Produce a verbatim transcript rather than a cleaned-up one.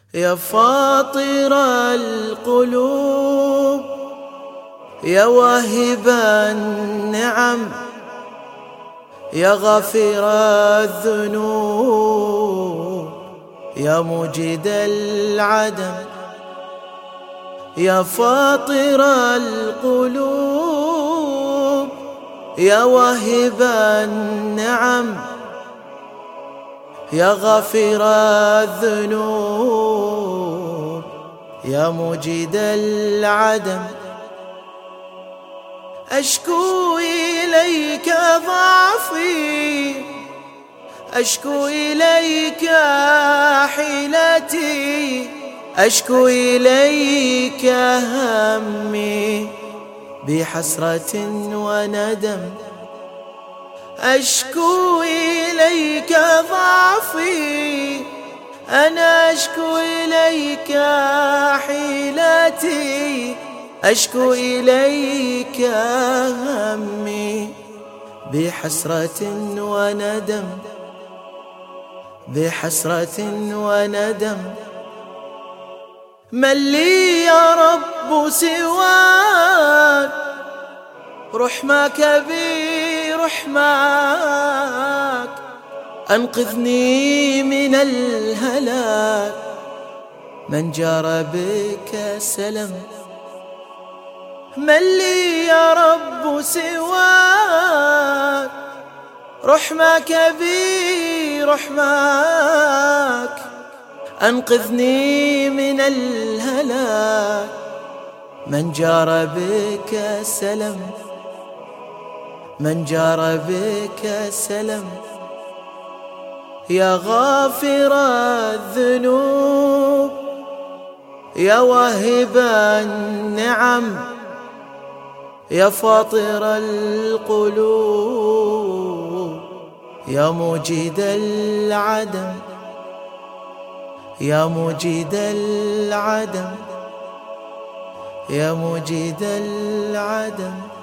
يا فاطر القلوب يا واهب النعم يا غافر الذنوب يا مجيد العدم. يا فاطر القلوب يا واهب النعم يا غافر الذنوب يا مجيد العدم. أشكو إليك ضعفي أشكو إليك حيلتي أشكو إليك همي بحسرة وندم. أشكو إليك ضعفي أنا أشكو إليك حيلتي أشكو إليك همي بحسرة وندم بحسرة وندم. من لي يا رب سواك رحمك بي رحمك أنقذني من الهلاك. من جار بك سلم من لي يا رب سواك رحمك بي رحمك أنقذني من الهلاك. من جار بك سلم من جار بك سلم. يا غافر الذنوب يا واهب النعم يا فاطر القلوب يا مجيد العدم يا مجيد العدم يا مجيد العدم.